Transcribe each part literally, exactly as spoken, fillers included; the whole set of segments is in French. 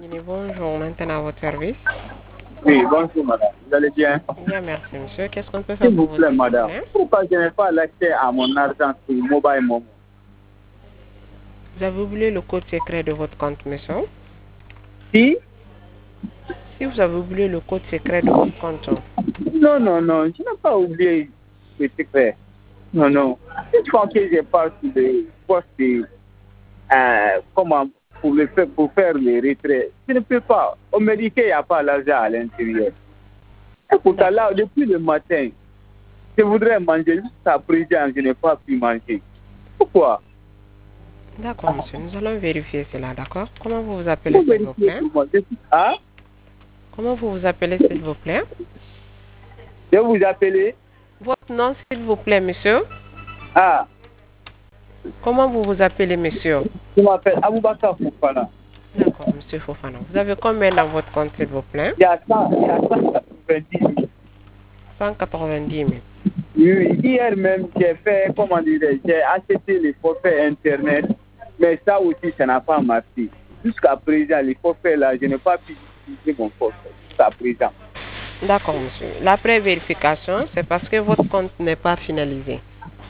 Oui, bonjour, maintenant à votre service. Oui, bonjour madame. Vous allez bien? Bien, merci monsieur. Qu'est-ce qu'on peut faire S'il pour vous vous, plaît, s'il vous madame. plaît? Pourquoi je n'ai pas l'accès à mon argent sur Mobile Momo? Vous avez oublié le code secret de votre compte, monsieur? Si? Si vous avez oublié le code secret de votre compte, Non, non, non. Je n'ai pas oublié le secret. Non, non. Une fois que je passe sur le poste de, euh, comment, pour, le faire, pour faire les retraits, je ne peux pas. On me dit qu'il n'y a pas l'argent à l'intérieur. Et pourtant, là, depuis le matin, je voudrais manger jusqu'à présent, je n'ai pas pu manger. Pourquoi? d'accord, monsieur. Nous allons vérifier cela, d'accord? Comment vous vous appelez, Vous s'il vous vérifiez plaît? pour moi. Je suis- Ah? Comment vous vous appelez, s'il vous plaît? Je vous appelle. Votre nom, s'il vous plaît, monsieur? Ah, Comment vous vous appelez, monsieur? je m'appelle Aboubakar Fofana. D'accord, monsieur Fofana. Vous avez combien dans votre compte, s'il vous plaît? Il y a cent, il y a cent quatre-vingt-dix mille. cent quatre-vingt-dix mille. Oui, oui. Hier même, j'ai fait, comment dire, j'ai acheté les forfaits Internet, mais ça aussi, ça n'a pas marché. Jusqu'à présent, les forfaits là, je n'ai pas pu utiliser mon forfait. Jusqu'à présent. D'accord, monsieur. La pré-vérification, c'est parce que votre compte n'est pas finalisé.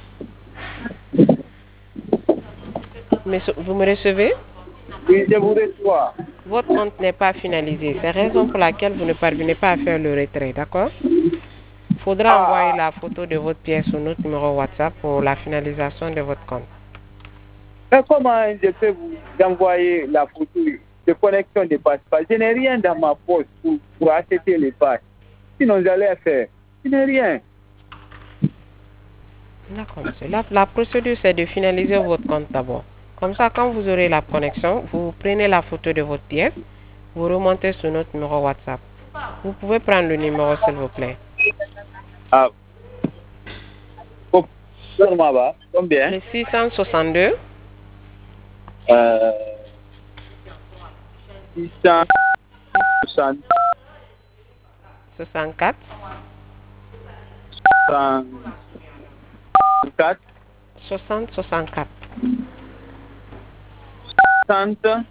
Mais vous me recevez? Oui, je vous reçois. Votre compte n'est pas finalisé. C'est la raison pour laquelle vous ne parvenez pas à faire le retrait, d'accord? Il faudra Ah, envoyer ah. la photo de votre pièce sur notre numéro WhatsApp pour la finalisation de votre compte. Mais comment je peux vous envoyer la photo de connexion de passe-passe? Je n'ai rien dans ma poche pour, pour acheter les passes. Sinon, j'allais faire. Je n'ai rien. D'accord, monsieur. La, la procédure, c'est de finaliser votre compte d'abord. Comme ça, quand vous aurez la connexion, vous prenez la photo de votre pièce, vous remontez sur notre numéro WhatsApp. Vous pouvez prendre le numéro, s'il vous plaît. Ah. Oh, comment va? Combien? Le six cent soixante-deux, Euh, six cent soixante-quatre, soixante-quatre, soixante, soixante-quatre. soixante.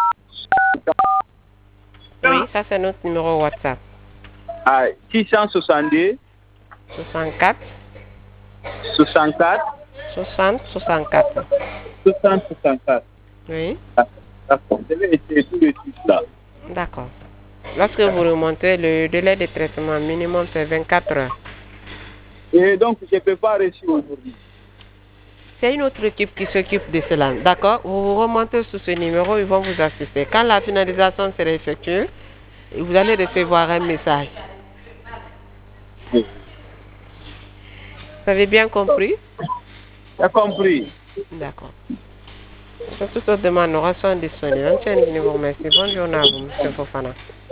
Oui, ça c'est notre numéro WhatsApp. Ah, six cent soixante-deux, soixante-quatre, soixante-quatre, soixante, soixante-quatre. soixante, soixante-quatre. Oui, Ah, d'accord. Je vais essayer tout de suite là. d'accord. Lorsque vous remontez, le délai de traitement minimum c'est vingt-quatre heures. Et donc, je ne peux pas réussir aujourd'hui. C'est une autre équipe qui s'occupe de cela, d'accord? Vous remontez sur ce numéro, ils vont vous assister. Quand la finalisation sera effectuée, vous allez recevoir un message. Oui. Vous avez bien compris? J'ai compris. D'accord. Sur toute autre demande, nous restons disponibles. On tient le numéro. Merci. Bonne journée à vous, monsieur Fofana.